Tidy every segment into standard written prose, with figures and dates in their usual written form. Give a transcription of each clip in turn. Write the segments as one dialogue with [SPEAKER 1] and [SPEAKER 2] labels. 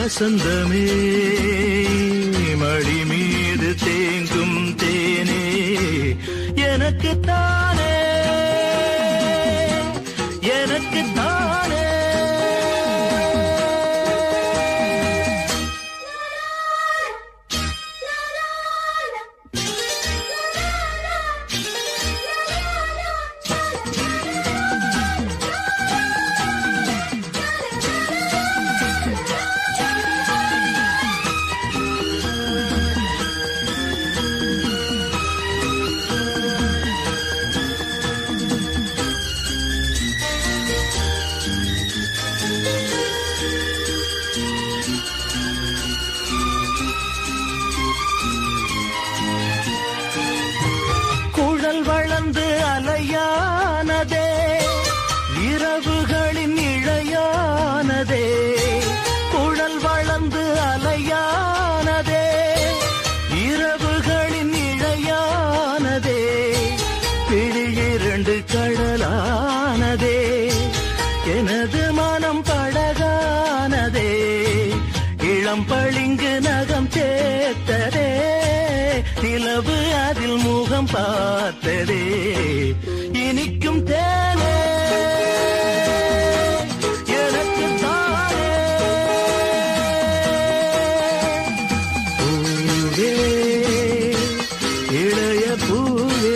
[SPEAKER 1] வசந்தமே மடி மீது தேங்கும் தேனே எனக்குத்தானே எனக்குத்தானே வளர்ந்து அலையானதே இரவுகளின் இழையானதே குழல் வளர்ந்து அலையானதே இரவுகளின் இழையானதே பிடியிரண்டு கடலானதே எனது மனம் படகானதே இளம் பளிங்கு நகம் சேர்த்ததே நிலவு அதில் முகம் பார்த்ததே இனிக்கும் தேனே எனக்கு தானே பூவே இளைய பூவே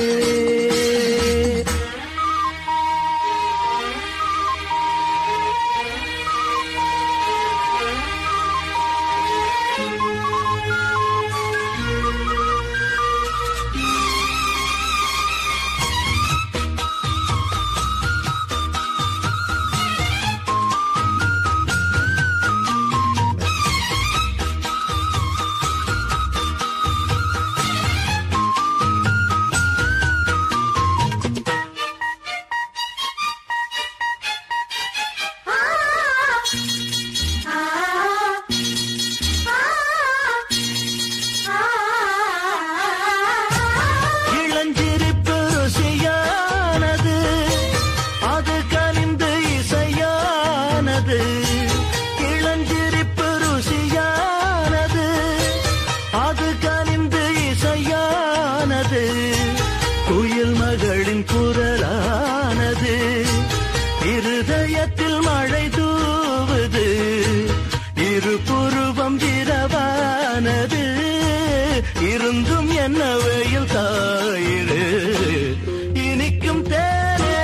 [SPEAKER 1] இளஞ்சிரிப்பு ருசியானது அது கனிந்து இசையானது குயில் மகளின் குரலானது இருதயத்தில் மழை தூவுது இரு புருவம் இரவானது இருந்தும் என்ன வெயில் தாயிரு இனிக்கும் தேனே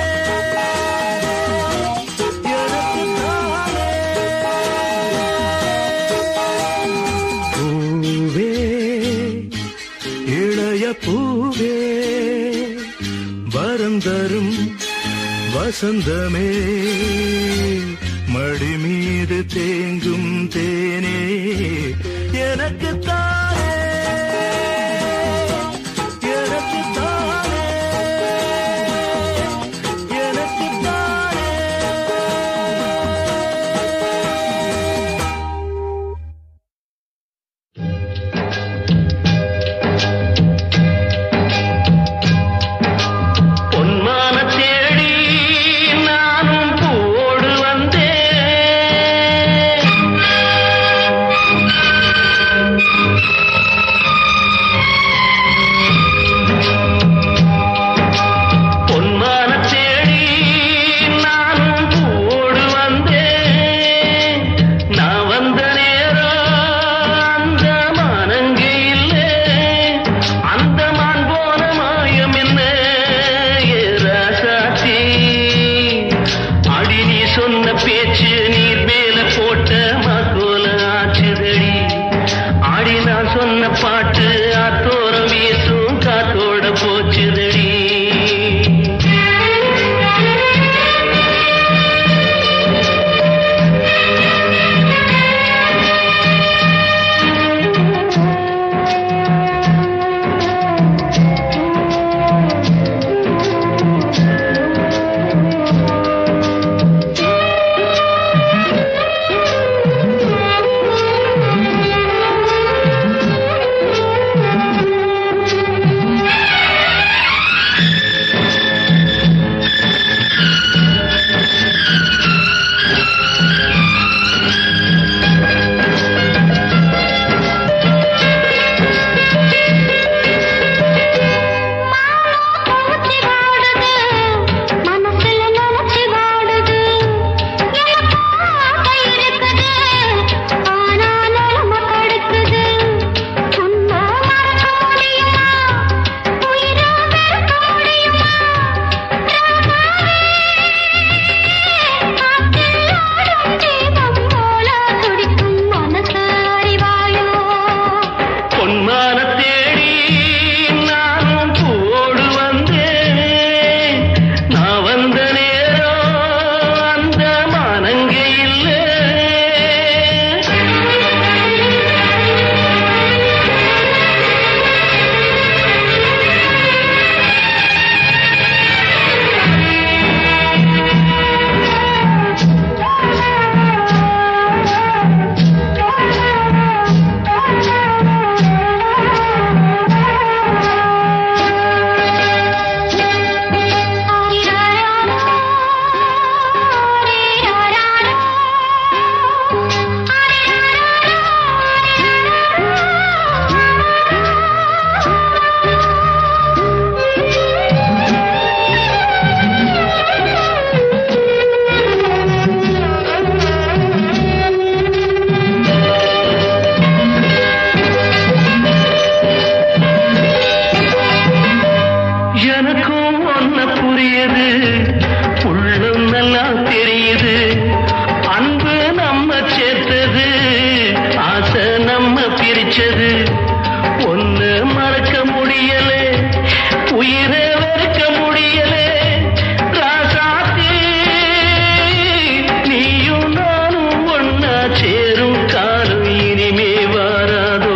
[SPEAKER 1] பூவே வரம் தரும் வசந்தமே மடி மீது தேங்கும் தேனே எனக்குத்தானே எனக்குத்தானே எனக்குத்தானே
[SPEAKER 2] Thank you.
[SPEAKER 1] ஒன்ன புரியுது, உள்ளம் நல்லா தெரியுது. அன்பு நம்ம சேர்த்தது, ஆசை நம்ம பிரிச்சது. ஒன்னு மறக்க முடியலே, உயிரை வெறுக்க முடியலே. ராசாத்தி நீயும் நானும் ஒன்னா சேரும் காலம் இனிமே வாராதோ.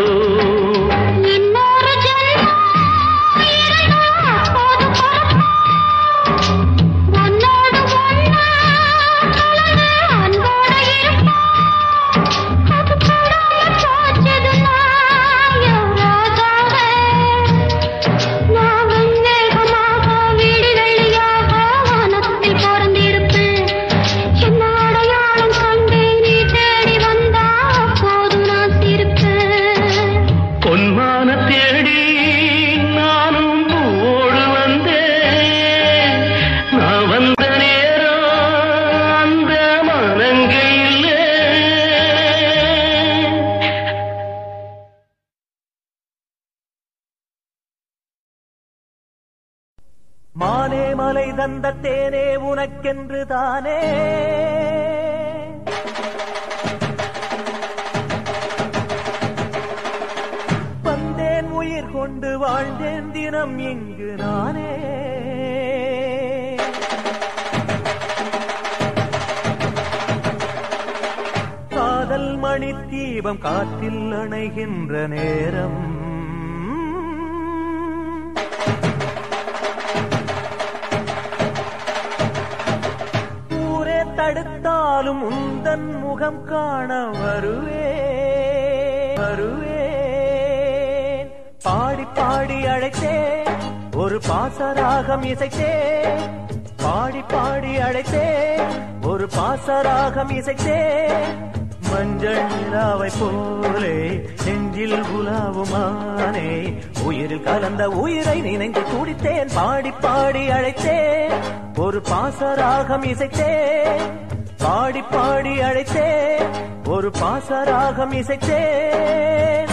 [SPEAKER 2] மானே மலை தந்த தேனே உனக்கென்று தானே வந்தேன், உயிர் கொண்டு வாழ்ந்தேன் தினம் இங்கு நானே. காதல் மணி தீபம் காற்றில் அணைகின்ற நேரம், தடுத்தாலும் உந்தன் முகம் காண வருவேன். பாடி பாடி அழைத்தே ஒரு பாசராகம் இசைத்தே, பாடி பாடி அழைத்தே ஒரு பாசராகம் இசைத்தே. மஞ்சள் நிலாவை போலே நெஞ்சில் உலாவுமானே, உயிரில் கலந்த உயிரை நினைந்து துடித்தேன். பாடி பாடி அழைத்தேன் ஒரு பாசராகம் இசைத்தேன், பாடி பாடி அழைத்தேன் ஒரு பாசராகம் இசைத்தேன்.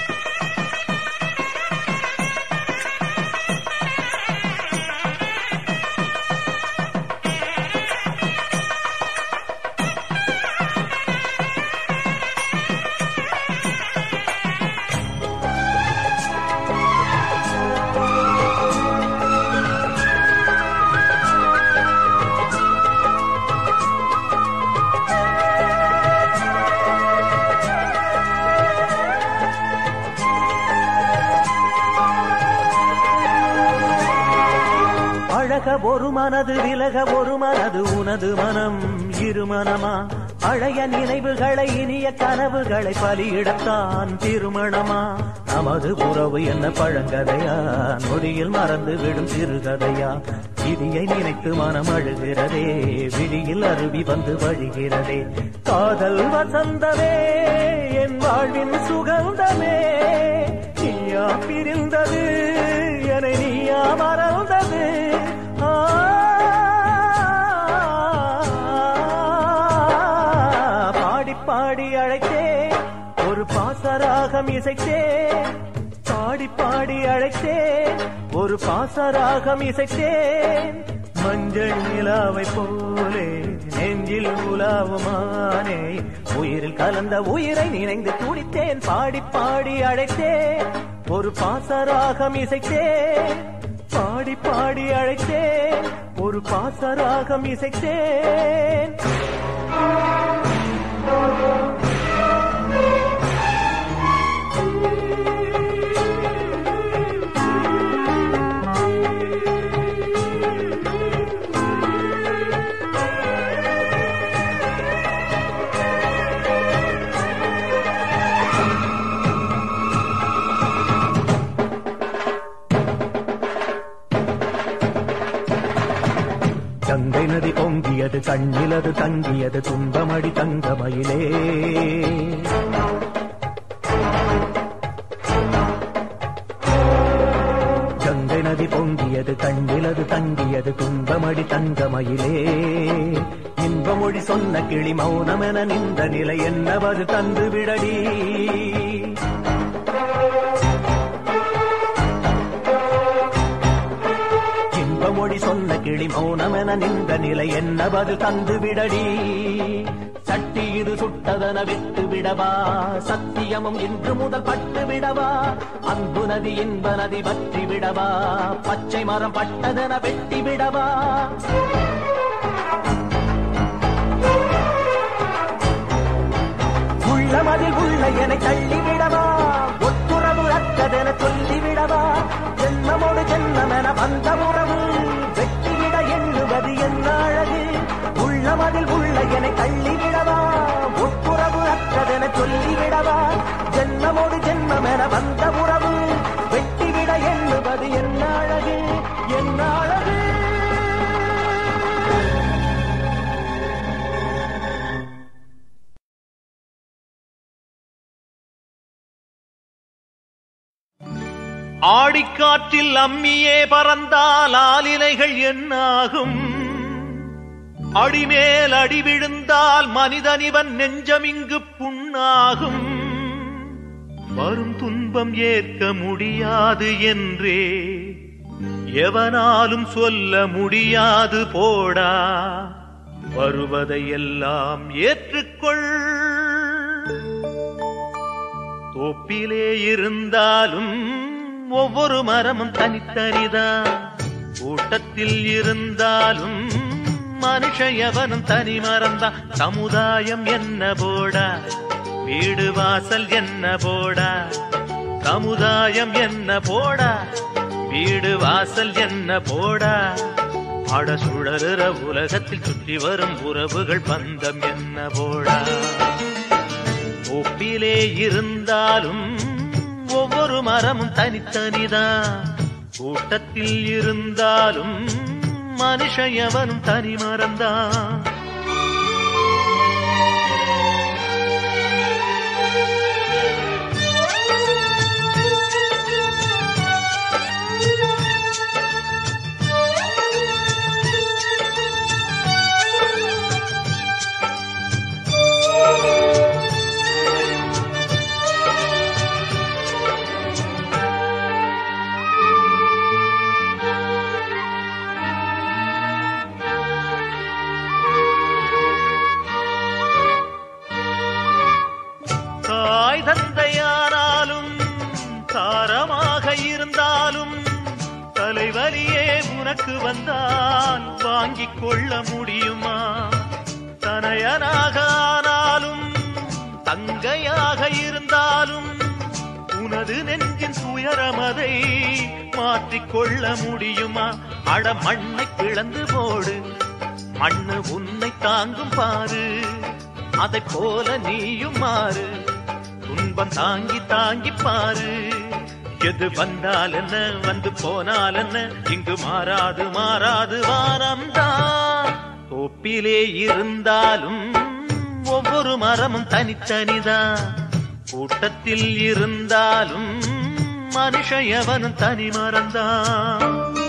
[SPEAKER 2] ஒரு மனது விலக ஒரு மனது உனது மனம் இருமனமா, பழைய நினைவுகளை இனிய கனவுகளை பலியிடத்தான் திருமணமா. நமது உறவு என்ன பழங்கதையா, நொடியில் மறந்து விடும் சிறுகதையா. விதியை நினைத்து மனம் அழுகிறதே, விழியில் அருவி வந்து வழிகிறதே. காதல் வசந்தமே என் வாழ்வின் சுகந்தமே, நீயா பிரிந்தது என நீயா மறந்தது. பாடி பாடி அழைத்தே ஒரு பாசராகம் இசைத்தே, பாடி பாடி அழைத்தே ஒரு பாசராகம் இசைத்தேன். மஞ்சள் நிலாவை போலே நெஞ்சில் உலாவுமானே, உயிரில் கலந்த உயிரை நினைந்து துடித்தேன். பாடி பாடி அழைத்தேன் ஒரு பாசராகம் இசைத்தேன், பாடி பாடி அழைத்தேன் ஒரு பாசராகம் இசைத்தேன். கங்கை நதி பொங்கியது, கண்ணிலது தங்கியது, துன்பமடி தங்கமயிலே. கங்கை நதி பொங்கியது, கண்ணிலது தங்கியது, துன்பமடி தங்கமயிலே. இன்பமொழி சொன்ன கிளி மௌனமென நின்ற நிலை என்னவது தந்து விடடி. மொழி சொன்ன கிளி மௌனமென நின்ற நிலை என்ன பதில் தந்து விடடி. சட்டி இது சுட்டதன விட்டு விடவா, சத்தியமும் இன்று முதல் பட்டு விடவா. அன்பு நதி இன்ப நதி பற்றி விடவா, பச்சை மரம் பட்டதென வெட்டி விடவா. உள்ளமதில் உள்ள என தள்ளிவிடவா, ஒத்துறவு அற்றதென சொல்லிவிடவா. ஜென்மமோடு ஜென்மமென வந்த உறவு வெட்டிவிட எண்ணுவது என்ன அழகு. உள்ளமதில் உள்ள என தள்ளிவிடவா, ஒத்துறவு அற்றதென சொல்லிவிடவா. ஜென்மமோடு ஜென்மமென வந்த உறவு வெட்டிவிட எண்ணுவது என்ன அழகு, என்ன அழகு.
[SPEAKER 3] ஆடிக்காற்றில் அம்மியே பறந்தால் ஆலிலைகள் என்னாகும். அடிமேல் அடி விழுந்தால் மனிதனிவன் நெஞ்சமிங்கு புண்ணாகும். வரும் துன்பம் ஏற்க முடியாது என்றே எவனாலும் சொல்ல முடியாது போடா. வருவதையெல்லாம் ஏற்றுக்கொள். தோப்பிலே இருந்தாலும் ஒவ்வொரு மரமும் தனித்தனிதான். கூட்டத்தில் இருந்தாலும் மனுஷ எவனும் தனி மரம்தான். சமுதாயம் என்ன போடா, வீடு வாசல் என்ன போடா. சமுதாயம் என்ன போடா, வீடு வாசல் என்ன போடா. அட சுழலுற உலகத்தில் சுற்றி வரும் உறவுகள் பந்தம் என்ன போடா. ஒப்பிலே இருந்தாலும் ஒவ்வொரு மரமும் தனித்தனிதான். கூட்டத்தில் இருந்தாலும் மனுஷ எவனும் தனி மரம்தான். தந்தையானாலும் தாரமாக இருந்தாலும் தலைவலியே உனக்கு வந்தால் வாங்கிக் கொள்ள முடியுமா? தனையனாக ஆனாலும் தங்கையாக இருந்தாலும் உனது நெஞ்சின் துயரமதை மாற்றிக்கொள்ள முடியுமா? அட மண்ணை பிளந்து போடு, மண்ணு உன்னை தாங்கும் பாரு. அதை போல நீயும் மாறு, துன்பம் தாங்கி தாங்கி பாரு. எது வந்தால் என்ன, வந்து போனால் என்ன, இங்கு மாறாது மாறாது வானம்தான். தோப்பிலே இருந்தாலும் ஒவ்வொரு மரமும் தனித்தனிதான். கூட்டத்தில் இருந்தாலும் மனுஷ எவனும் தனி மரம்தான்.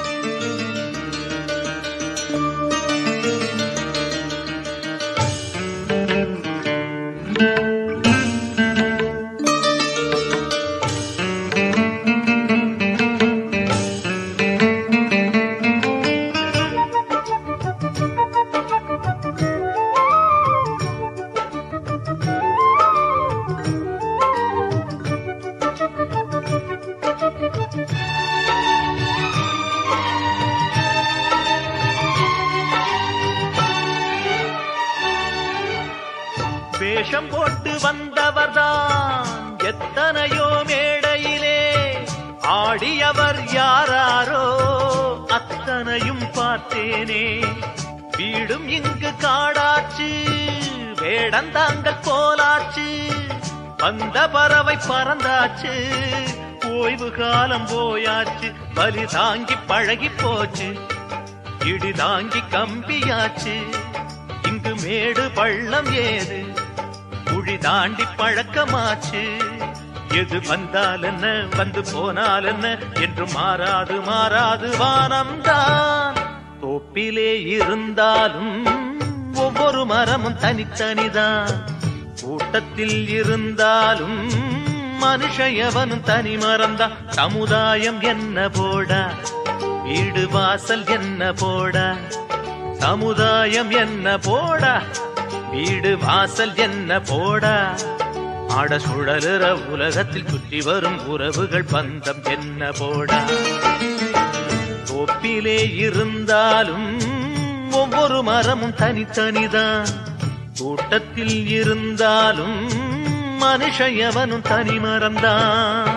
[SPEAKER 3] வேஷம் போட்டு வந்தவர்தான் எத்தனையோ மேடையிலே ஆடியவர் யாராரோ அத்தனையும் பார்த்தேனே. வீடும் இங்கு காடாச்சு, வேடந்தாங்கள் போலாச்சு. வந்த பறவை பறந்தாச்சு, ஓய்வு காலம் போயாச்சு. பலி தாங்கி பழகி போச்சு, இடி தாங்கி கம்பியாச்சு. இங்கு மேடு பள்ளம் ஏது, குழி தாண்டி பழக்கமாச்சு. எது வந்தால் என்ன, வந்து போனால் என்ன, என்று மாறாது மாறாது வானம்தான். தோப்பிலே இருந்தாலும் ஒவ்வொரு மரமும் தனித்தனிதான். கூட்டத்தில் இருந்தாலும் மனுஷ எவனும் தனி மரம்தான். சமுதாயம் என்ன போடா, வீடு வாசல் என்ன போடா, சமுதாயம் என்ன போடா, வீடு வாசல் என்ன போடா, ஆட சுழலுற உலகத்தில் சுற்றி வரும் உறவுகள் பந்தம் என்ன போடா. தோப்பிலே இருந்தாலும் ஒவ்வொரு மரமும் தனித்தனிதான், கூட்டத்தில் இருந்தாலும் மனுஷன் எவனும் தனி மரம்தான்.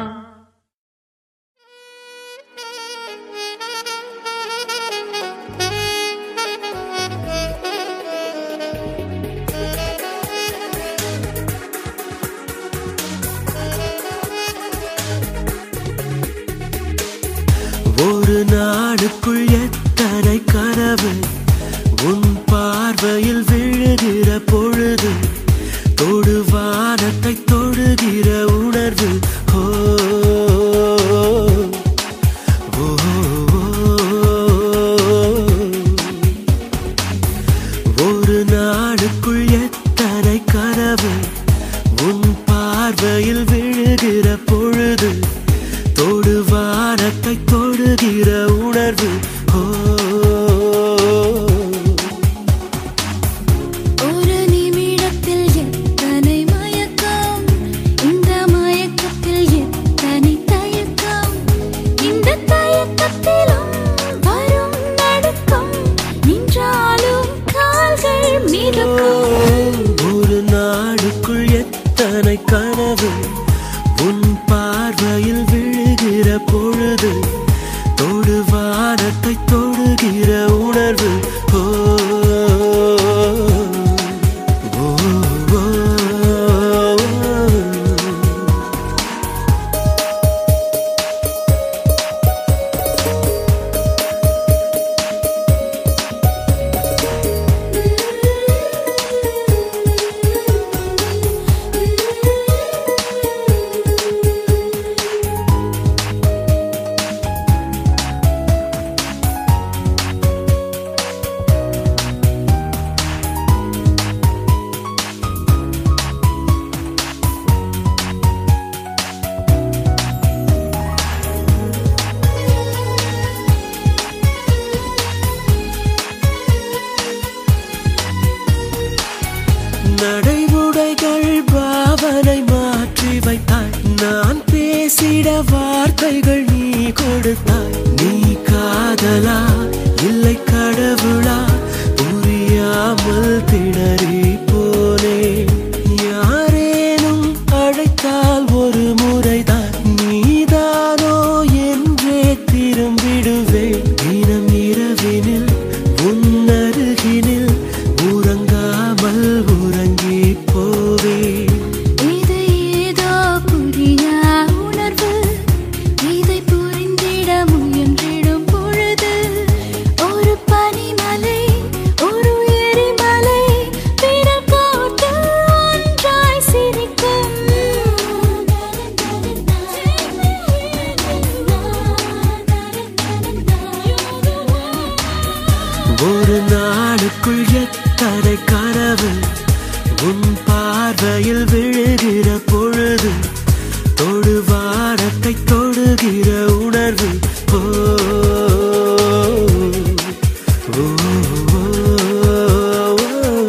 [SPEAKER 4] ஒரு நாடுக்குள் எத்தனை கனவு, உன் பார்வையில் விழுகிற பொழுது, தொடுவானத்தை தொடுகிற உணர்வு. ஓ ஒரு நாடுக்குள் எத்தனை கனவு, உன் பார்வையில் விழுகிற பொழுது, தொடுவானத்தை தொடுகிற உணர்வு.
[SPEAKER 5] ஒரு நிமிடத்தில் எத்தனை மயக்கம், இந்த மயக்கத்தில் எத்தனை தயக்கம், இந்த தயக்கத்திலும் வரும் நடுக்கம், நின்றாலும் கால்கள் மிதக்கும்.
[SPEAKER 4] ஒரு நாடுக்குள் எத்தனை கனவு, உன் பார்வையில் விழுகிற பொழுது, தொடுவானத்தை தொடுகிற உணர்வு. ஓ நடைமுறைகள் பாவனை மாற்றி வைத்தாய், நான் பேசிட வார்த்தைகள் நீ கொடுத்தாய். நீ காதலா இல்லை கடவுளா புரியாமல் திணறி போனே. யாரேனும் அழைத்தால் ஒரு முறைதான் நீதானோ என்றே திரும்பிடுவேன். தினம் இரவினில் உன்னருகினில் உறங்காமல் உறங்கி போவே.
[SPEAKER 5] இது ஏதோ புரியா உணர்வு, இதை புரிந்திட முயன்றிடும் பொழுது, ஒரு பனிமலை ஒரு எரிமலை பிடல் போட்டு ஒன்றாய் சிரிக்கும்.
[SPEAKER 4] ஒரு நாளுக்குள் எத்தனை கனவு, உன் பார்வையில் விழுகிற பொழுது, தொடுவானத்தை தொடுகிற உணர்வு. ஓ ஓ, ஓ, ஓ.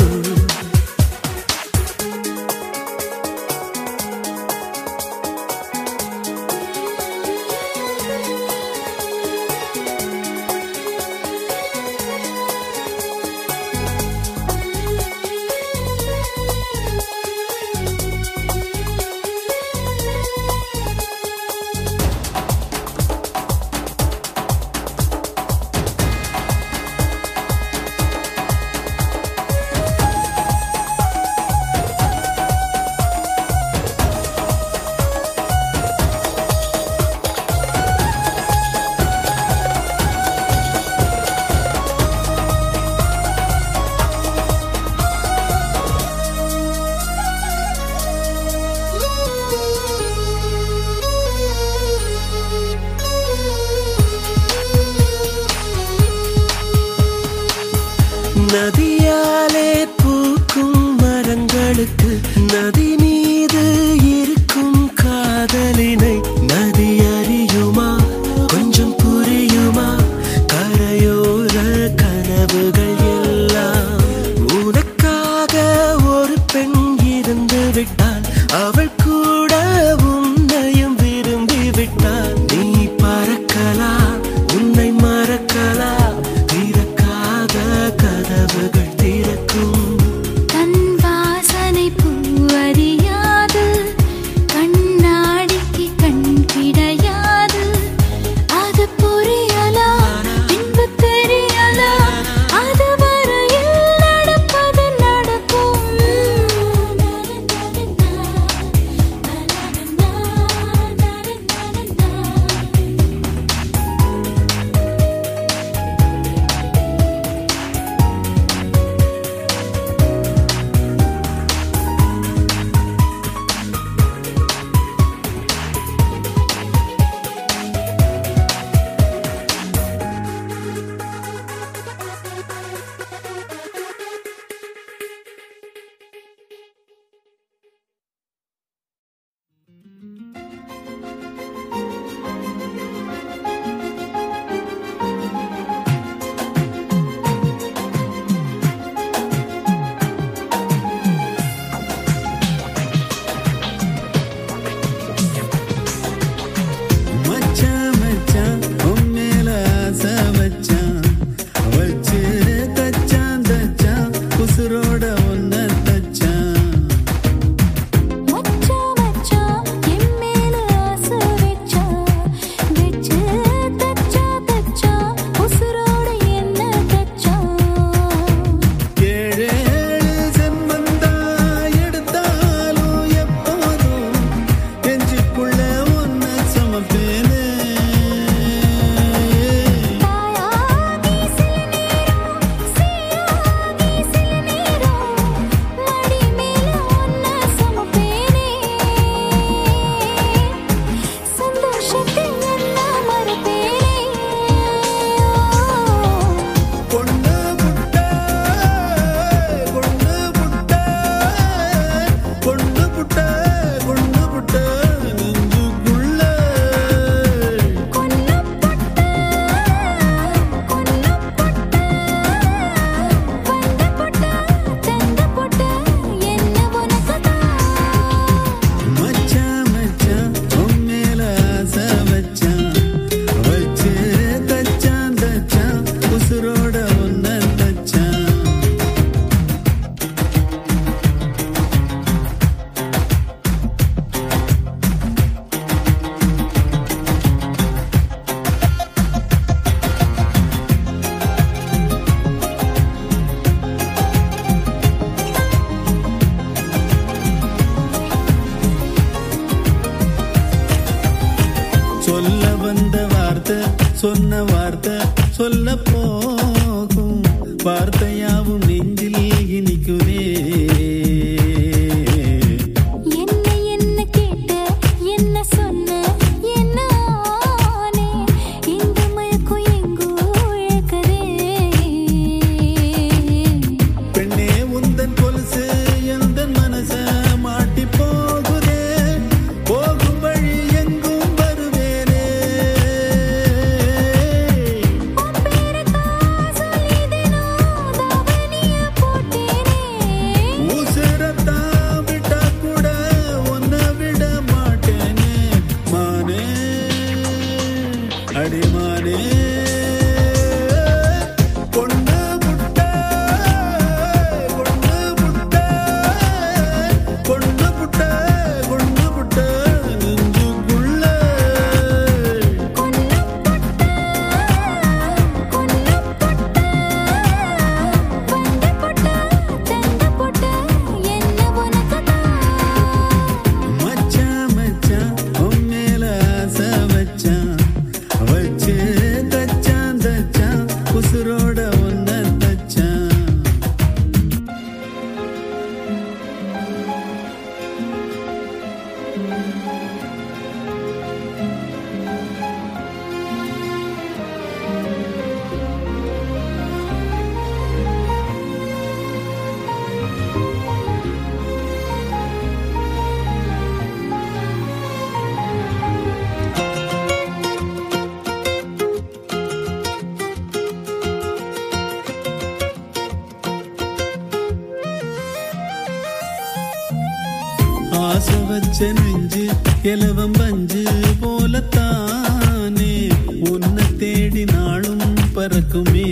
[SPEAKER 4] நதியாலே பூக்கும் மரங்களுக்கு நதி மீது இருக்கும் காதலினை நதி அறியுமா, கொஞ்சம் புரியுமா,
[SPEAKER 6] வார்த்தை சொல்ல போகும் வார்த்தையாவும் நெஞ்சில் இனிக்குதே. ஆசை வச்ச நெஞ்சு எலவம் பஞ்சு போலத்தானே உன்னை தேடி நாளும் பறக்குமே.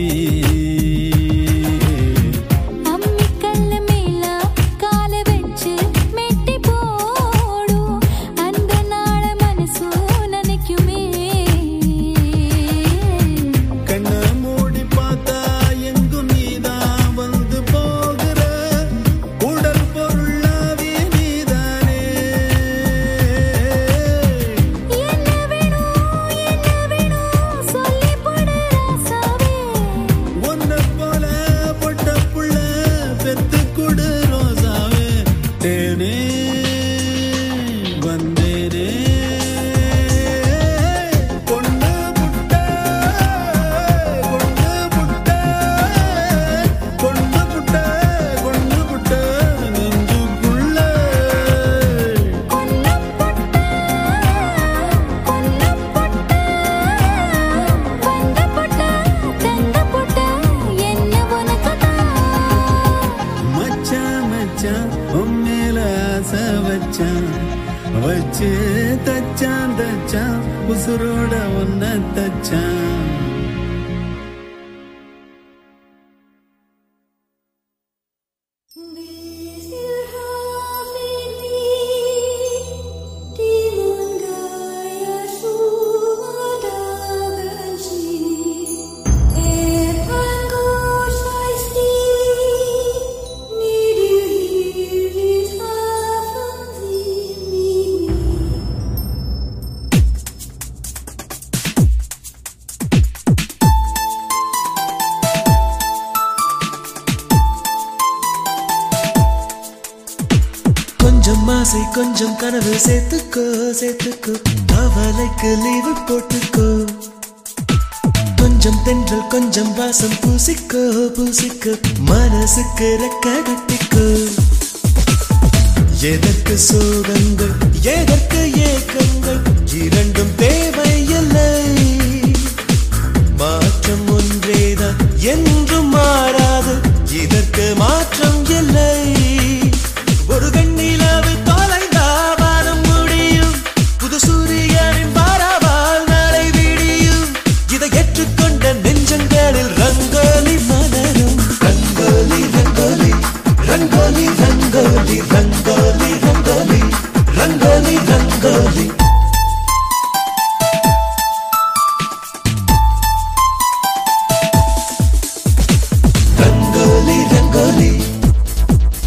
[SPEAKER 6] வச்சு தச்சான் தச்சான் உசுரோட ஒன்ன தச்சான்.
[SPEAKER 4] கொஞ்சம் கனவு சேர்த்துக்கோ சேர்த்துக்கோ கவலைக்கு லீவு போட்டுக்கோ. கொஞ்சம் தென்றல் கொஞ்சம் வாசம் பூசிக்கோ பூசிக்கோ மனசுக்கு ரெக்க கட்டிக்கோ. எதற்கு சோகங்கள் எதற்கு ஏக்கங்கள் இரண்டும் தேவையில்லை. மாற்றம் ஒன்றேதான் என்றும் மாறாது இதற்கு மாற்றம் இல்லை. ஒரு வெண்ணிலவு தொலைந்தா வானம் முடியும் புது சூரியனின் வரவால் நாளை விடியும். இதை ஏற்றுக்கொண்ட நெஞ்சங்களில் ரங்கோலி மலரும். ரங்கோலி ரங்கோலி ரங்கோலி ரங்கோலி ரங்கோலி ரங்கோலி ரங்கோலி ரங்கோலி. ரங்கோலி ரங்கோலி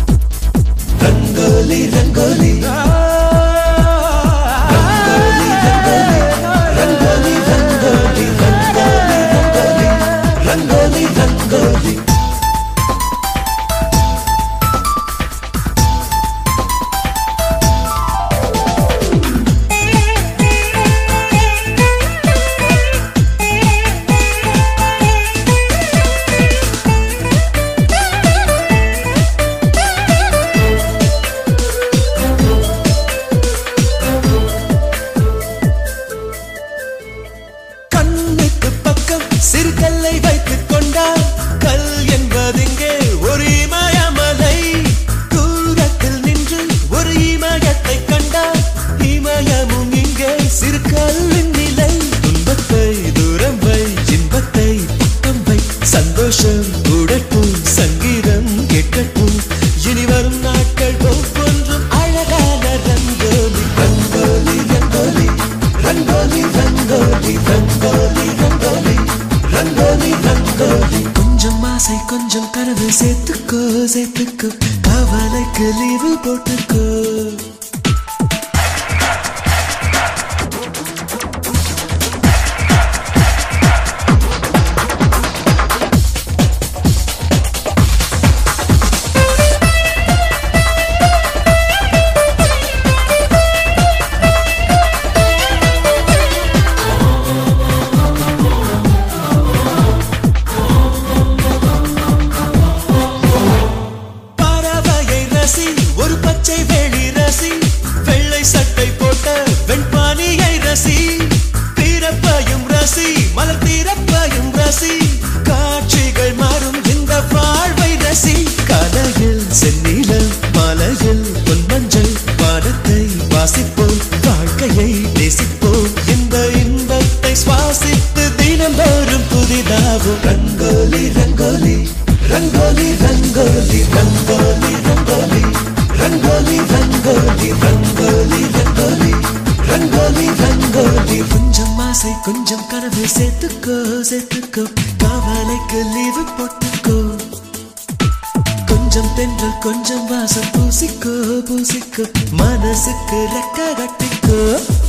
[SPEAKER 4] உடட்டும் சங்கீதம் கேட்கட்டும் இனி வரும் நாட்கள் ஒவ்வொன்றும் அழகான ரங்கோலி ரங்கோலி ரங்கோலி ரங்கோலி ரங்கோலி ரங்கோலி ரங்கோலி ரங்கோலி ரங்கோலி கொஞ்சம் ஆசை கொஞ்சம் கனவு சேர்த்துக்கோ சேர்த்துக்கோ கவலைக்கு லீவு போட்டுக்கோ காட்சிகள் மாறும் இந்த வாழ்வை ரசி கலையில் செந்நிலம் மலையில் பொன்மஞ்சள் வானத்தை வாசிப்போம் வாழ்க்கையை நேசிப்போம் இந்த இன்பத்தை சுவாசித்து தினந்தோறும் புதிதாகும் ரங்கோலி ரங்கோலி ரங்கோலி ரங்கோலி ரங்கோலி ரங்கோலி ரங்கோலி ரங்கோலி ரங்கோலி ரங்கோலி ரங்கோலி ரங்கோலி கொஞ்சம் ஆசை கொஞ்சம் கனவு சேர்த்துக்கோ சேர்த்துக்கோ கவலைக்கு லீவு போட்டுக்கோ கொஞ்சம் தென்றல் கொஞ்சம் வாசம் பூசிக்கோ பூசிக்கோ மனசுக்கு ரெக்க கட்டிக்கோ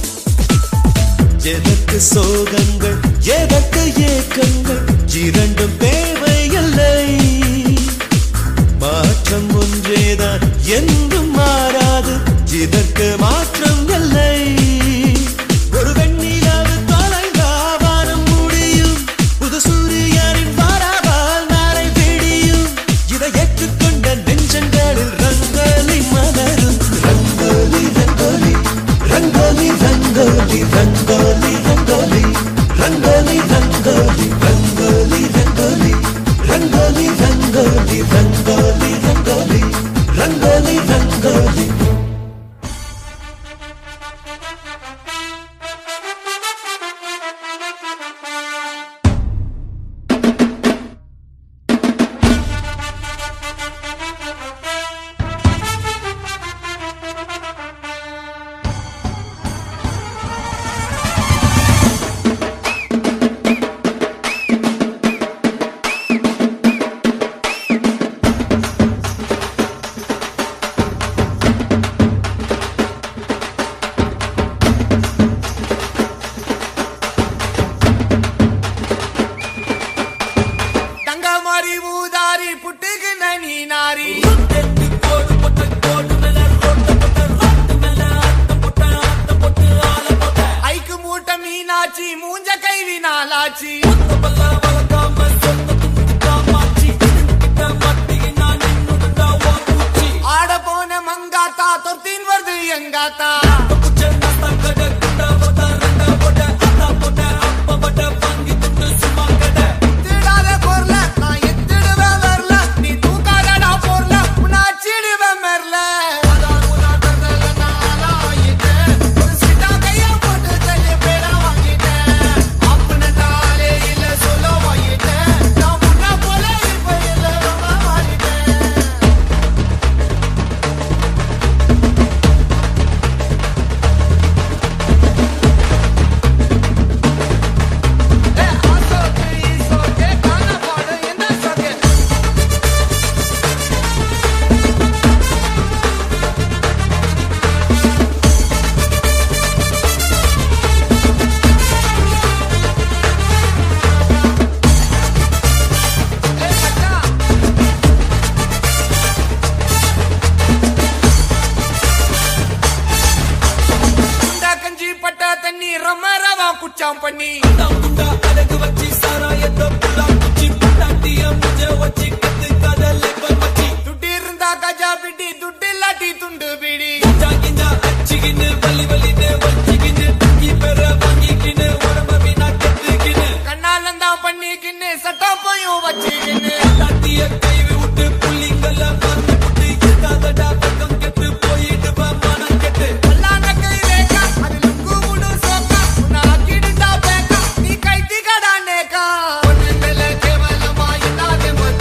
[SPEAKER 4] எதற்கு சோகங்கள் எதற்கு ஏக்கங்கள் இரண்டும் தேவையில்லை மாற்றம் ஒன்றேதான் என்றும் மாறாது இதற்கு மாற்றம் இல்லை ஒரு வெண்ணிலவு தொலைந்தா வானம் முடியும் புது சூரியனின் வாராவால் நாளை விடியும் இதை ஏற்றுக்கொண்ட நெஞ்சங்களில் ரங்கோலி மலரும் ரங்கோலி ரங்கோலி ரங்கோலி ரங்கோலி ரங்கோலி ரங்கோலி ரங்கோலி ரங்கோலி ரங்கோலி ரங்கோலி ரங்கோலி ரங்கோலி ரங்கோலி ரங்கோலி ரங்கோலி ரங்கோலி
[SPEAKER 7] One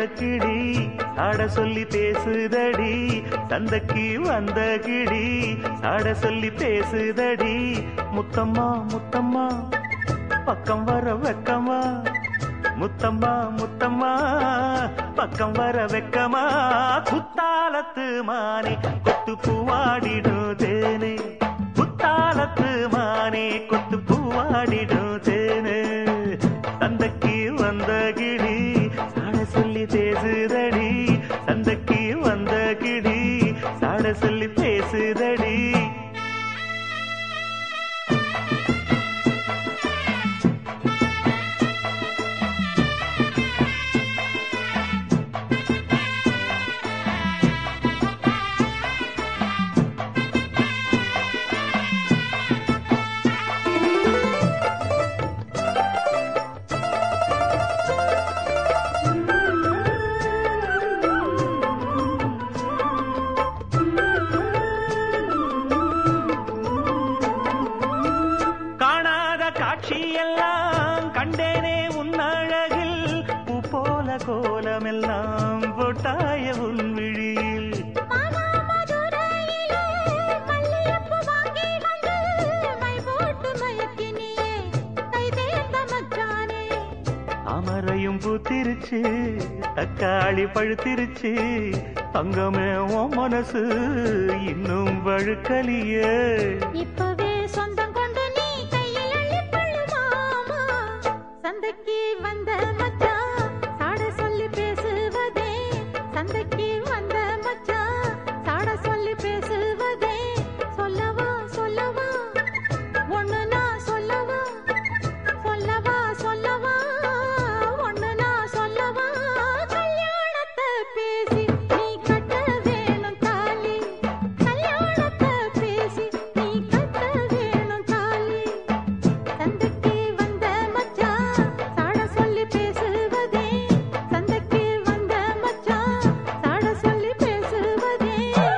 [SPEAKER 3] கிளி சாட சொல்லி பேசுதடி சந்தைக்கு வந்த கிளி சாட சொல்லி பேசுதடி முத்தம்மா முத்தம்மா பக்கம் வர வெக்கமா முத்தம்மா முத்தம்மா பக்கம் வர வெக்கமா குத்தாலத்து மானே கொத்து பூவாடிடும் தேனே குத்தாலத்து மானே கொத்து பூவாடிடும் தேனே சந்தைக்கு வந்த கிளி சாட சொல்லி பேசுதடி சந்தைக்கு வந்த கிளி சாட சொல்லி பேசுதடி கோலமெல்லாம் போட்டாய உன் விழியில் அமரையும் பூத்திருச்சு தக்காளி பழுத்திருச்சு தங்கமே உன் மனசு இன்னும் வழுக்கலியே
[SPEAKER 5] இப்பவே சொந்தம் கொண்டு நீ கையில் அள்ளி பள்ளு மாமா சந்தைக்கு வந்த மச்சான் சாட சொல்லி பேசுவதே சந்தைக்கு வந்த மச்சான் சாட சொல்லி பேசுவதே சொல்லவா சொல்லவா ஒண்ணு நான் சொல்லவா சொல்லவா சொல்லவா ஒண்ணு நான் சொல்லவா கல்யாணத்தை பேசி நீ கட்ட வேணும் தாலி கல்யாணத்தை பேசி நீ கட்ட வேணும் தாலி சந்தைக்கு வந்த மச்சான் சாட சொல்லி பேசுவதே சந்தைக்கு வந்த மச்சான் சாட சொல்லி பேசுவதே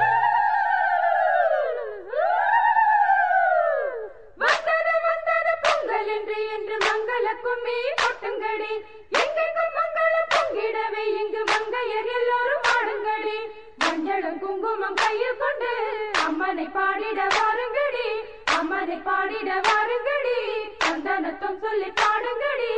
[SPEAKER 7] வந்தது வந்தது பொங்கல் என்று மங்கள கும்மி கொட்டுங்கடி எங்கெங்கும் மங்கள பொங்கிடவே இங்கு மங்கையர் எல்லோரும் ஆடுங்கடி மஞ்சளும் குங்குமம் கையில் கொண்டு அம்மனை பாடிட வாருங்கடி அம்மனை பாடிட வாருங்கடி சந்தனத்தும் சொல்லி பாடுங்கடி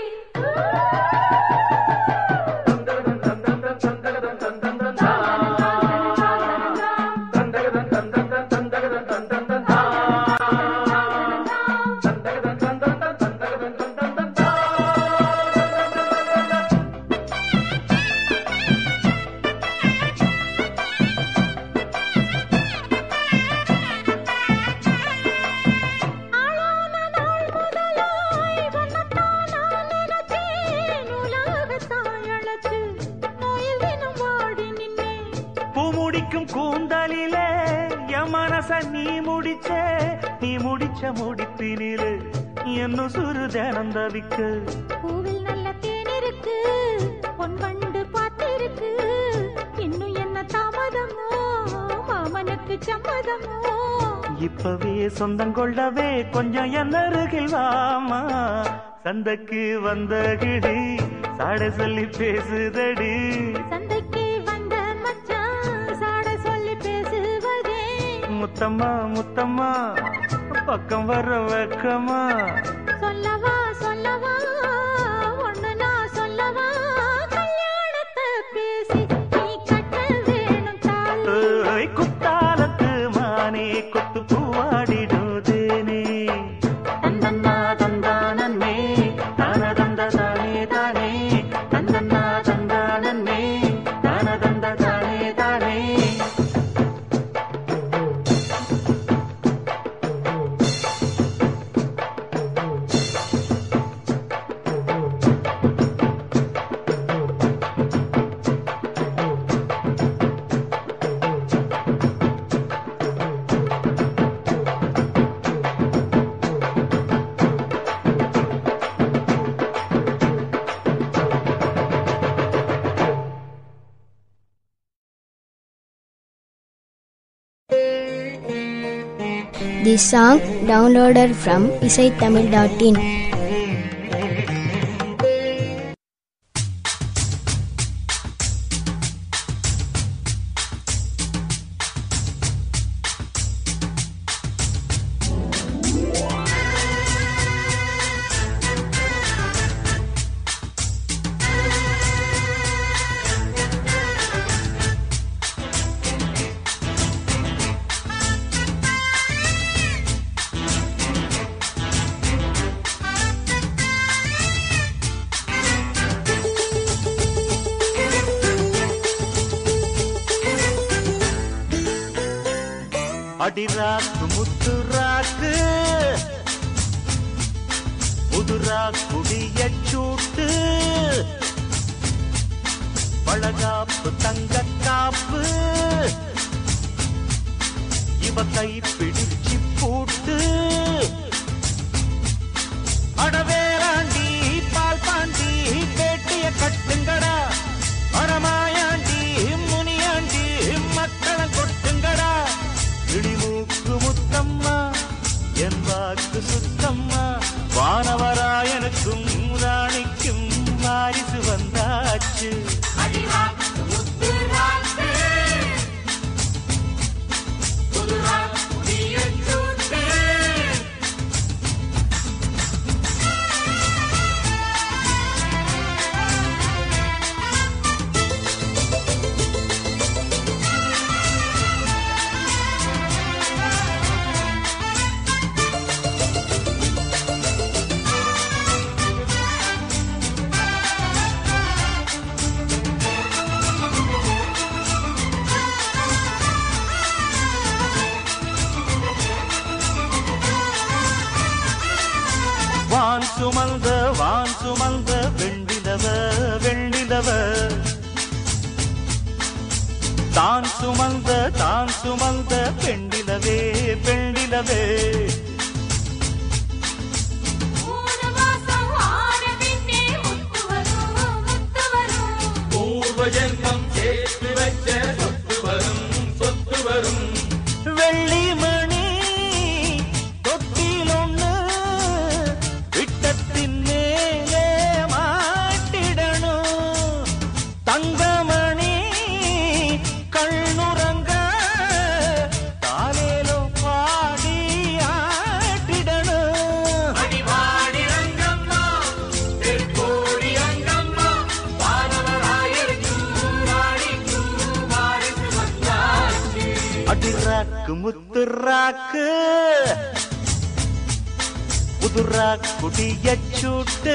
[SPEAKER 3] கூந்தலிலே என் மனச நீ முடிச்ச முடிப்பினிலே என்ன சுரு தினம் தவிக்கு
[SPEAKER 5] பூவில் நல்ல தேன் இருக்கு பொன் வண்டு பார்த்திருக்கு இன்னும் என்ன தாமதமோ மாமனுக்கு சம்மதமோ
[SPEAKER 3] இப்பவே சொந்தம் கொள்ளவே கொஞ்சம் என் அருகில் வாமா சந்தைக்கு வந்த கிடி சாட சொல்லி பேசுதடி
[SPEAKER 5] சந்தைக்கு வந்த மச்சான் சாட சொல்லி பேசுவதே
[SPEAKER 3] முத்தம்மா முத்தம்மா பக்கம் வர வெக்கமா
[SPEAKER 5] சொல்லவா சொல்லவா ஒண்ணு நான் சொல்லவா கல்யாணத்தை பேசி நீ கட்ட வேணும் தாலி
[SPEAKER 3] குத்தாலத்து மானே கொத்து பூவாடிடுதேனே தந்தன்னா தந்தானே தான தந்த தானே தானே தந்தன்னா தந்தானே தான தந்த தானே தானே
[SPEAKER 8] This song downloaded from isaithamil.in.
[SPEAKER 3] அடிராக்கு முத்து ராக்கு புதுரா குடிய சூட்டு பழகாப்பு தங்க காப்பு இவ கை பிடிச்சி பூட்டு அடவேராண்டி பால் பாண்டி பேட்டிய கட்டுங்கடா மரமாயாண்டி முனியாண்டி மக்களை கொட்டுங்கடா இடிமூக்கு முத்தம்மா என் வாக்கு சுத்தம்மா வானவராயனுக்கும் ராணிக்கும் வாரிசு வந்தாச்சு வான் சுமந்த வெண்ணிலவ வெண்ணிலவ தான் சுமந்த பெண்ணிலவே பெண்ணிலவே
[SPEAKER 1] பூர்வஜன்மம் சேர்த்து வச்ச சொத்து வரும் சொத்து வரும்
[SPEAKER 3] வெள்ளி மணி தொட்டில் ஒண்ணு விட்டத்தின் மேலே மாட்டிடணும் தங்கமணி கண்ணுறங்க தாலேலோ பாடி ஆட்டிடணும்
[SPEAKER 1] அடிவாடி ரங்கம்மா தெற்கோடி அங்கம்மா வானவராயருக்கும் ராணிக்கும் வாரிசு வந்தாச்சு
[SPEAKER 3] அடிராக்கு முத்து ராக்கு புதுரா குடிய சூட்டு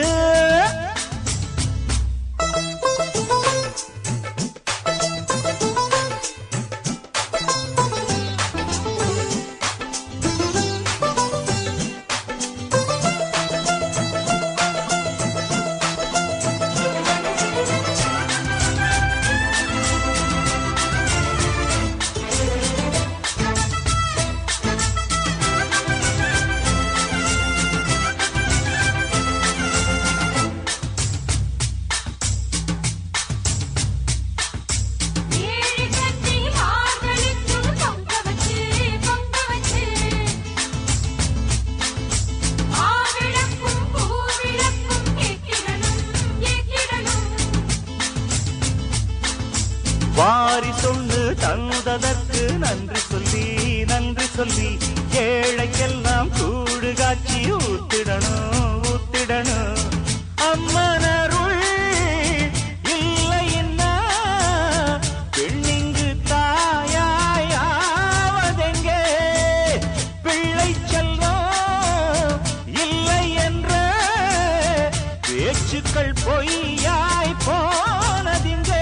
[SPEAKER 3] வாரி சொல்லு தந்ததற்கு நன்றி சொல்லி ஏழைக்கெல்லாம் கூடு காட்சி ஊத்திடணும் அம்மனருள் இல்லைன்னா பெண்ணிங்கு தாயாவதெங்கே பிள்ளை செல்வம் இல்லை என்ற பேச்சுக்கள் பொய்யாய் போனதிங்கே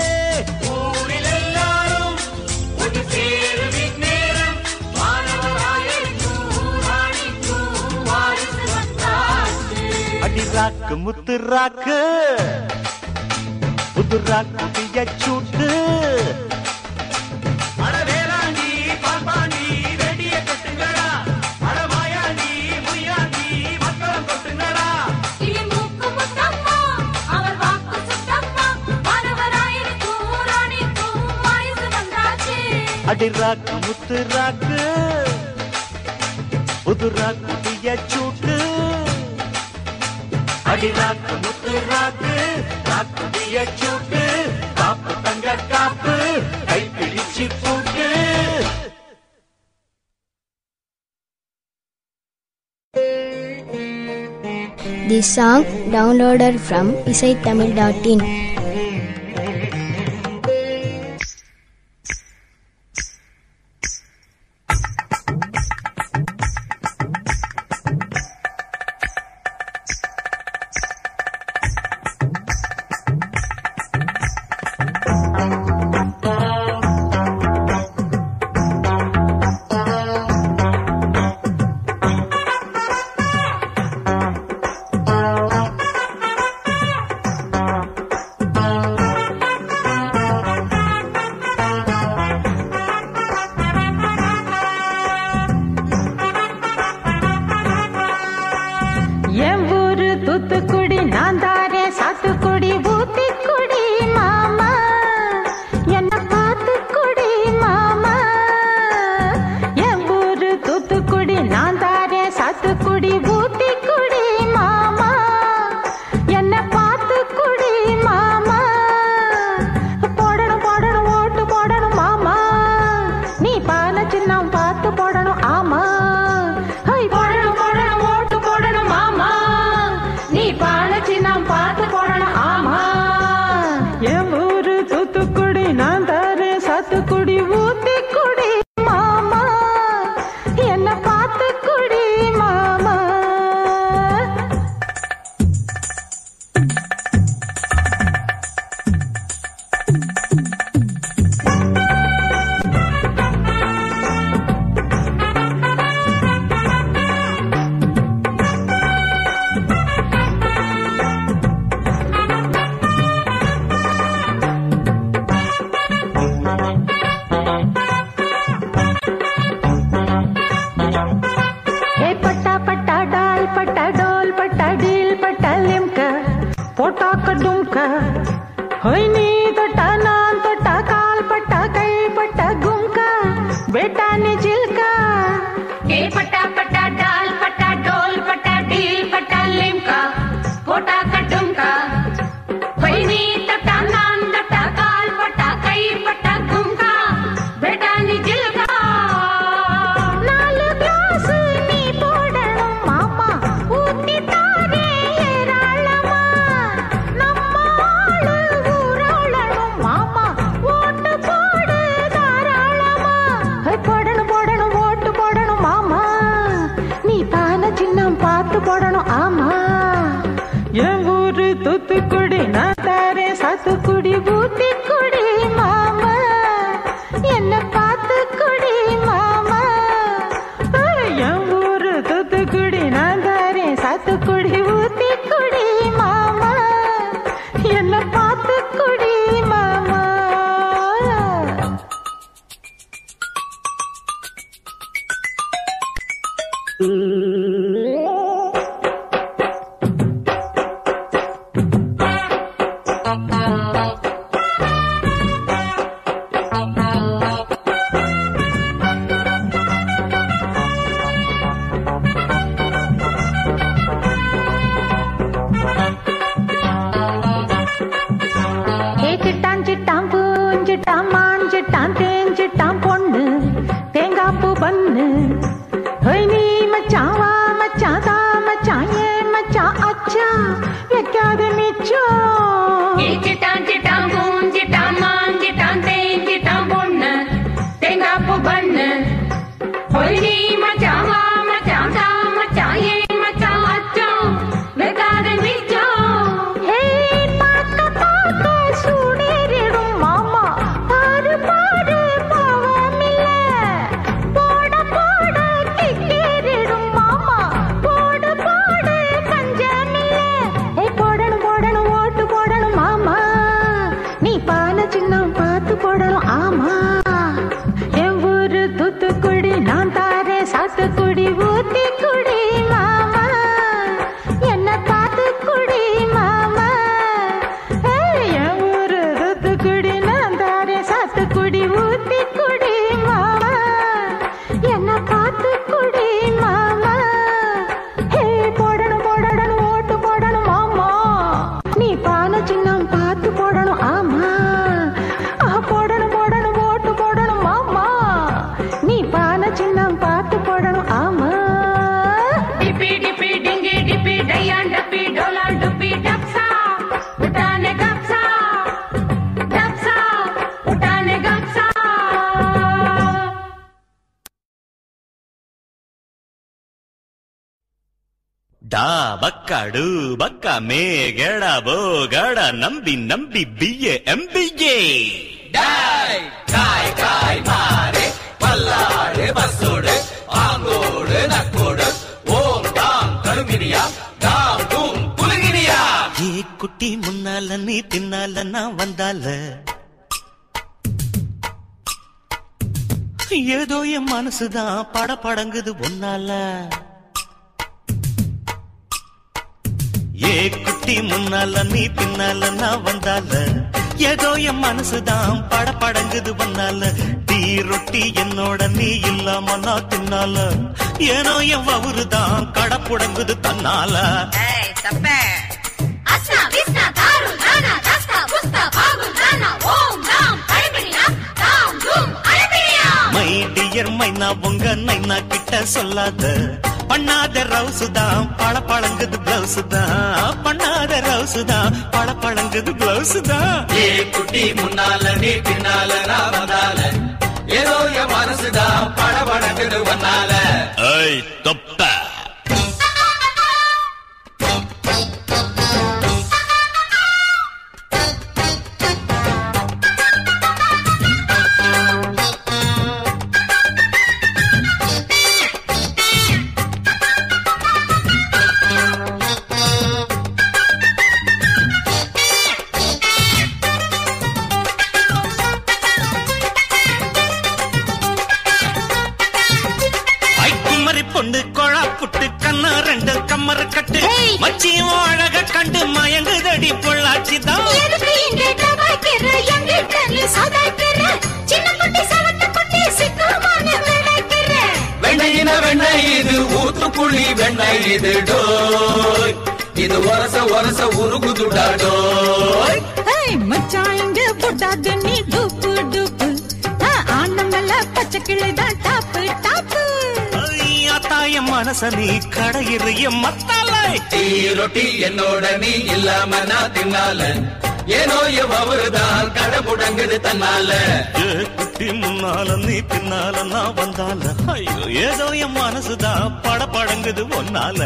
[SPEAKER 3] அடிராக்கு முத்து ராக்கு புதுராக்கு பிய சூட்டு
[SPEAKER 1] அடவேராண்டி பால்பாண்டி வெடிய கட்டுங்கடா அடமாயாண்டி முனியாண்டி மக்களம் கொட்டுங்கடா
[SPEAKER 7] இடிமூக்கு முத்தம்மா அவர் வாக்கு சுத்தம்மா வானவராயருக்கும் ராணிக்கும் வாரிசு வந்தாச்சு
[SPEAKER 3] அடிராக்கு முத்து ராக்கு புதுராக்கு பிய சூட்டு அடிராக்கு முத்து ராக்கு ராக்கு பிய சூட்டு காப்பு தங்க காப்பு கை பிடிச்சி பூட்டு
[SPEAKER 8] This song downloaded from isaithamil.in.
[SPEAKER 9] Dumka ஹொய் நீ தொட்டா நான் தொட்டா கால் பட்டா கை பட்டா கும்கா बेटा ने जिलका
[SPEAKER 7] के पटा पटा डाल पटा डोल पटा डील पटा लिमका कोटा कटुमका वैनी तटा नान तटा काल पटा कई पटा गुमका बेटा ने जिलका
[SPEAKER 5] நாலு கிளாஸ் நீ போடணும் மாமா ஊத்தி தாரே ஏராளமா நம்ம ஆளு ஊராளணும் மாமா ஓட்டு போடு தாராளமா போடணும் போடணும் ஓட்டு போடணும் மாமா நீ பானை சின்னம் பார்த்து போடணும் ஆமா
[SPEAKER 9] என் ஊரு தூத்துக்குடி நான் தாரே சாத்துக்குடி
[SPEAKER 5] ஊத்திக்குடி மாமா என்ன பார்த்து குடி மாமா
[SPEAKER 9] என் ஊரு தூத்துக்குடி நான் தாரே சாத்துக்குடி
[SPEAKER 5] ஊத்திக்குடி மாமா என்ன பார்த்து குடி மாமா சிட்டான் சிட்டான் பூஞ்சிட்டான் மாஞ்சிட்டான் தேஞ்சிட்டான் பொண்ணு தேங்காப்பு பண்ணு ஹொய் நீ மச்சான் வா மச்சான் தா மச்சான் ஏ மச்சான் அச்சா வைக்காத மிச்சம்
[SPEAKER 7] चिटान चिटान गूंज चिटान मान चिटान तेज चिटान बुन्न तेंगापु बन्न होइनी मचा वा मचा सा मचा ये मचा अच्चो बेकार मिचो
[SPEAKER 5] ஹே பாக்க பாக்க சூடேறிடும் மாமா பாரு பாரு பாவமில்ல போட போட கிக்கேறிடும் மாமா போடு போடு பஞ்சமில்ல போடணும் போடணும் ஓட்டு போடணும் மாமா நீ பானை சின்னம் பார்த்து போடணும் ஆமா என் ஊரு தூத்துக்குடி நான் தாரே சாத்துக்குடி ஊத்திக்குடி மாமா என்ன பார்த்து குடி மாமா
[SPEAKER 9] என் ஊரு தூத்துக்குடி நான் தாரே சாத்துக்குடி
[SPEAKER 5] ஊத்திக்குடி மாமா என்ன பார்த்து குடி மாமா போடணும் போடணும் ஓட்டு போடணும் மாமா நீ பானை சின்னம் பார்த்து போடணும் ஆமா போடணும் போடணும் ஓட்டு போடணும் மாமா நீ பானை சின்னம் பார்த்து போடணும் ஆமா
[SPEAKER 7] डिपी डिपी डिंगी डिपी डैयान डपी डोला डुपी डपसा उठाने गपसा उठाने गपसा
[SPEAKER 3] ಡಾ ಬಕ್ಕ ಡು ಬಕ್ಕ ಮೇ ಗೆಡ ಬೋ ಗಡ ನಂಬಿ ನಂಬಿ ಬಿಯೆ ಎಂಬಿಗೆ
[SPEAKER 1] டாய் காய் காய் மாறே பல்லாடு பஸ்ஸோடு ஆங்கோடு நக்கோடு ஓம் தாம் கருமினியா தாம் தூம் குலுங்கினியா
[SPEAKER 3] ஏ குட்டி முன்னால நீ பின்னால நான் வந்தால ஏதோ என் மனசுதான் படபடங்குது ஒன்னால ஏ குட்டி முன்னால நீ பின்னால நான் வந்தால ஏதோ என் மனசுதான் படபடங்குது ஒன்னால டீ ரொட்டி என்னோட நீ இல்லாம நான் தின்னால ஏனோ என் வவுறுதான் கடப்புடங்குது தன்னால
[SPEAKER 7] अस्ना विस्ना दारू नाना दस्ता बुस्ता बागु नाना ओम नाम अरबिनिया दाम धूम अरबिनिया
[SPEAKER 3] மை டியர் மைனா உங்க நைனா கிட்ட சொல்லாத பண்ணாத ரவுசுதான் பழங்குது பிளவுஸ் தான் பண்ணாத ரவுசுதான் பழங்குது பிளவுஸ் தான்
[SPEAKER 1] ஏ குட்டி முன்னால நீ பின்னால நான் வந்தால ஏதோ என் மனசுதான் படபடக்குது வந்தால
[SPEAKER 3] ஐய் தொப்ப மாதிரி பொண்ணு கொழா புட்டு கண்ணா ரெண்டு கம்மர கட்டு மச்சியும் அழக கண்டு மயங்குதடி பொள்ளாச்சிதான்
[SPEAKER 1] வெண்ணையின வெண்ணெய் இது ஊத்துக்குழி வெண்ணெய் இது டோய் இது ஒரச ஒரச உருகுதுடா டோய்
[SPEAKER 9] மச்சான் இங்க போட்டாது நீ டூப்பு டூப்பு ஆனமல்ல பச்சை கிளிதான் டாப்பு டாப்பு
[SPEAKER 3] தாய மனச நீ கடையிறிய மத்தாலை
[SPEAKER 1] டீ ரொட்டி என்னோட நீ இல்லாம நான் தின்னால ஏனோ அவருதான் கடை முடங்குது தன்னால
[SPEAKER 3] குட்டி முன்னால நீ பின்னால நான் வந்தால ஐயோ ஏதோ என் மனசுதான் படபடங்குது ஒன்னால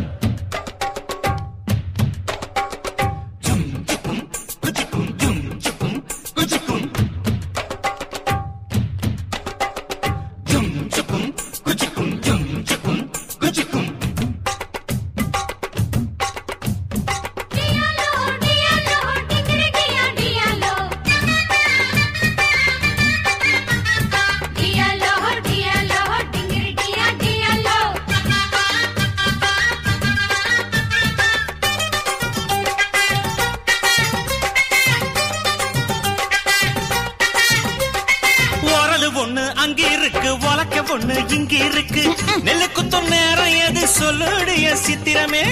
[SPEAKER 3] அங்கே இருக்கு வழக்க பொண்ணு இங்க இருக்கு நெல்லு குத்தும் நேரம் எது சொல்லுடைய சித்திரமே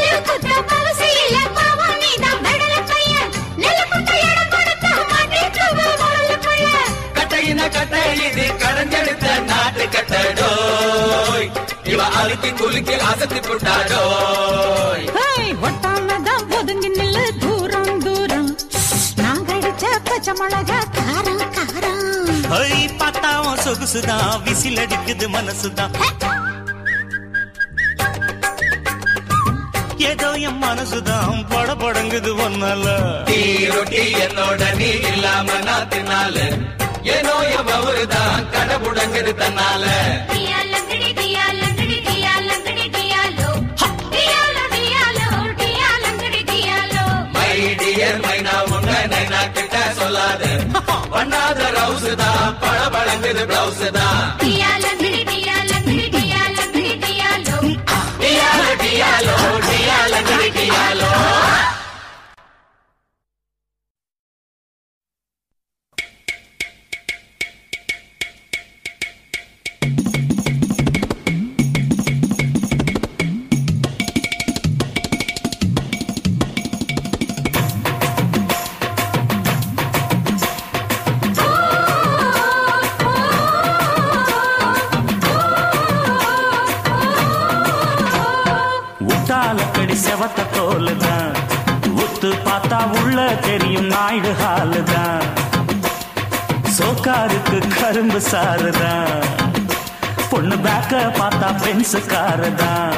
[SPEAKER 1] கட்டையின கட்டை இது கடஞ்செடுத்த நாட்டு கட்டடோய் இவ அழுத்தி குலுக்கி அசத்தி புட்டாடோய்
[SPEAKER 9] ஒட்டாமதான் ஒதுங்கி நில்லு தூரம் தூரம் நான் கடிச்ச பச்சை மிளகா காரம் காரம்
[SPEAKER 3] பார்த்தாவும் சொகுசுதான் விசில் அடிக்குது மனசுதான் ஏதோ என் மனசுதான் படபடங்குது ஒன்னால
[SPEAKER 1] டீ ரொட்டி என்னோட நீ இல்லாம நான் தின்னால ஏனோ அவருதான் கடை முடங்குது தன்னால மை டியர் மைனா உன்ன நைனா கிட்ட சொல்லாத பண்ணாத ரவுஸ் தான் பழபழங்குது பிளவுஸ் தான் டியாலோ டியாலோ டியாலோ
[SPEAKER 2] உத்தாலக்கடி செவத்த தோலுதான் உத்து பார்த்தா உள்ள தெரியும் நாயுடு ஹாலுதான் சோக்காருக்கு கரும்பு சாருதான் பொண்ணு பேக்க பார்த்தா பென்சு காருதான்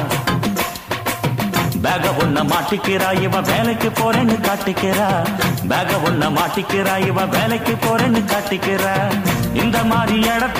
[SPEAKER 2] பேக ஒன்ன மாட்டிக்கிறா இவ வேலைக்கு போறேன்னு காட்டிக்கிறா பேக ஒன்ன மாட்டிக்கிறா இவ வேலைக்கு போறேன்னு காட்டிக்கிறா இந்த மாதிரி இடத்துல